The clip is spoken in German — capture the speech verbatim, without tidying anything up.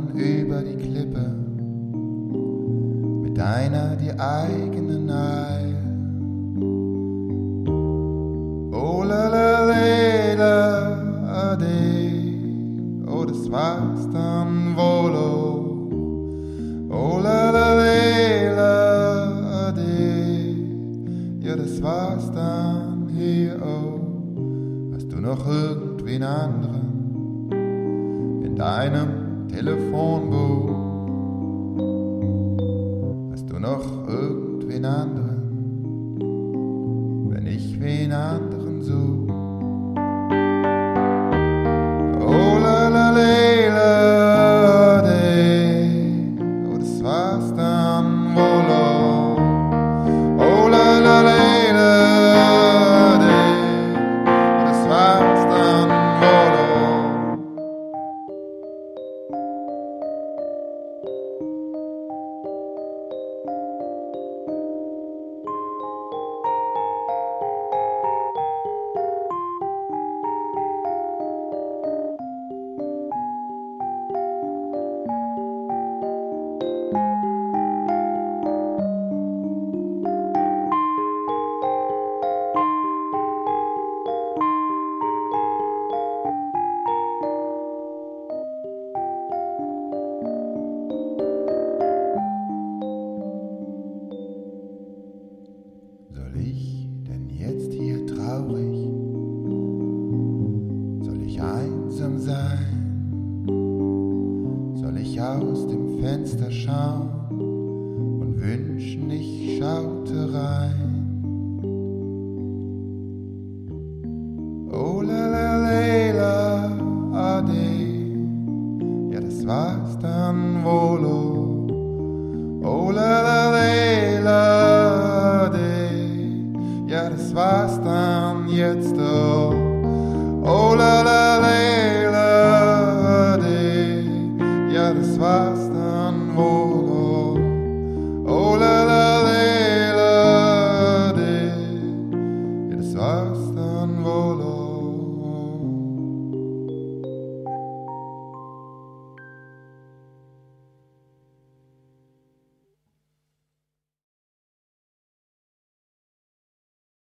dann über die Klippe mit deiner die eigene Neige. Oh la la la la ade, oh das war's dann wohl, oh, oh la la la la ade, ja das war's dann hier, oh. Hast du noch irgendwen anderen in deinem Telefonbuch? Hast du noch irgendwen anderen, wenn ich wen anderen such? Oh la la la la de, oh das war's dann wohl, oh, oh la la la la de, oh das war's dann wohl, oh. Soll ich denn jetzt hier traurig? Soll ich einsam sein? Soll ich aus dem Fenster schauen und wünschen, ich schaute rein? Oh la la la la ade, ja das war's dann wohl, oh, oh la la la la ade, ja das war's dann jetzt, oh, oh la la la la de, ja das war's dann wohl, oh, oh la